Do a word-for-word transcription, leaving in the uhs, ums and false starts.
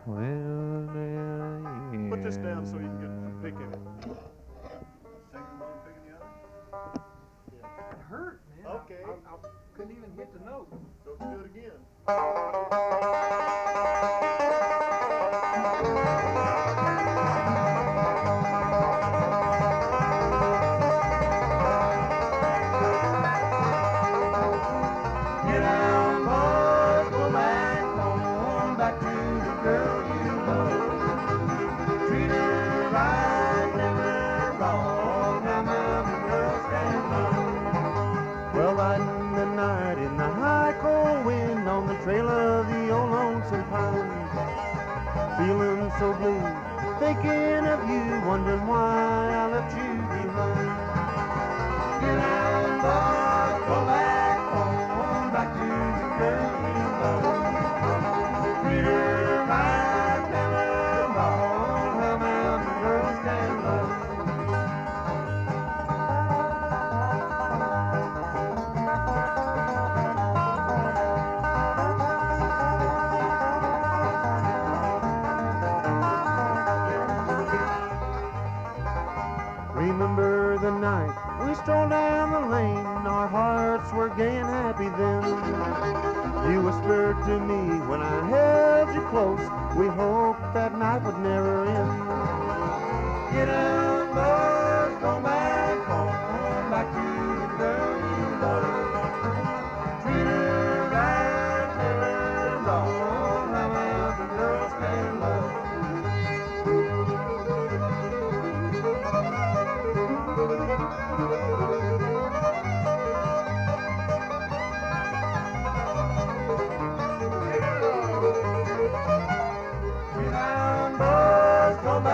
Well, yeah, Put this down so you can get yeah. pick in it. Single one picking the other? Yeah. It hurt, man. Okay. I, I, I couldn't even hit the note. So do it again. Get down, boys, go back home, back to the girl you love. Treat her right, never wrong. How mountain girls can love. Well, riding the night in the high cold wind on the trail of the old lonesome pine, feeling so blue, thinking of you, wondering why I left you behind. Get down, boys, go back home, back to the girl you love. Treat her right, never wrong. How mountain girls can love. Remember the night we strolled down the lane, our hearts were gay and happy then. You whispered to me when I held you close, we hoped that night would never end. Get up, boys, go back home, back to the girl you love. Treat her right, never wrong. How mountain girls can love. Get down, boys, go back